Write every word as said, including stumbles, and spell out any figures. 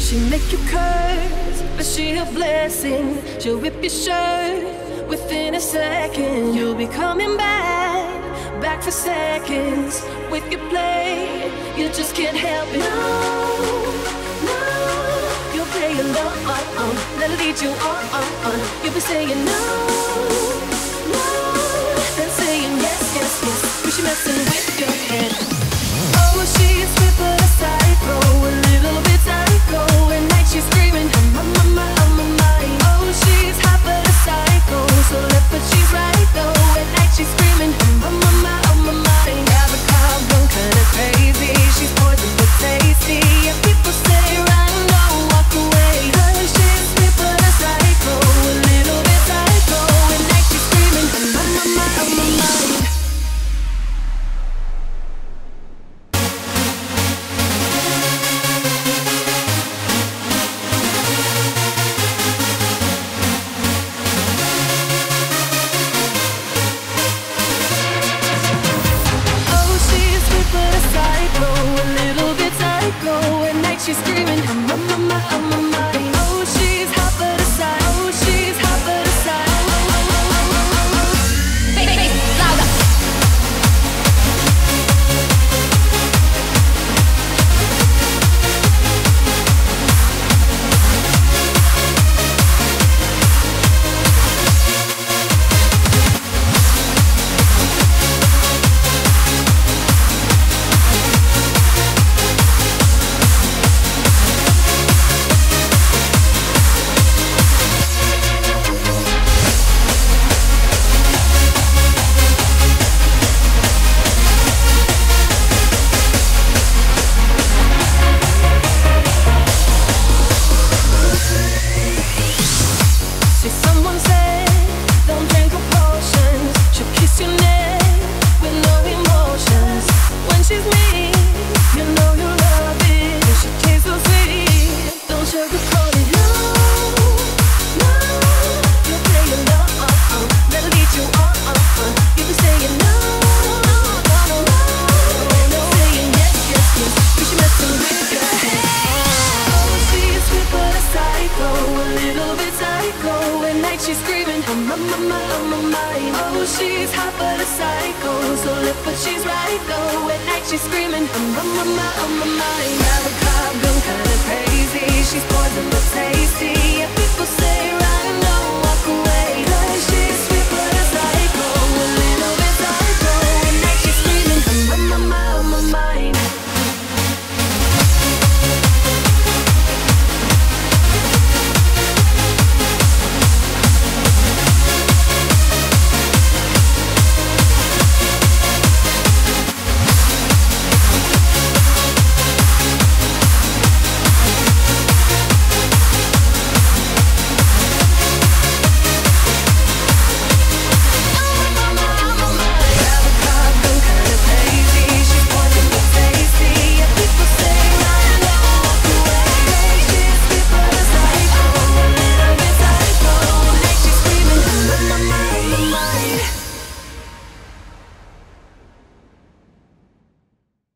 She'll make you curse, but she a blessing. She'll rip your shirt within a second. You'll be coming back, back for seconds. With your play, you just can't help it. No, no, you'll play along, let it lead you on, on, on. You'll be saying no, no, then saying yes, yes, yes. But she messing with your head. Oh, she's sweet but a psycho, a little bit psycho. At night she's screaming, I'm on my mind, on my mind. Oh, she's hot but a psycho, so left but she's right though. At night she's screaming, I'm on my mind, on my mind. Got the car going kinda crazy, she's poison but tasty. And people say run, don't walk away. 'Cause she's sweet but a psycho, a little bit psycho. At night she's screaming, I'm on my mind, on my mind. She's screaming, I'm on my mind, on my mind. Oh, she's hot but a side. Oh, she's hot but a side. Oh, oh, oh, oh, oh, oh. Bass, bass, louder. She's screaming, I'm on my mind, on my mind. Oh, she's hot but a psycho, so left but she's right though. At night she's screaming, I'm on my mind, on my mind.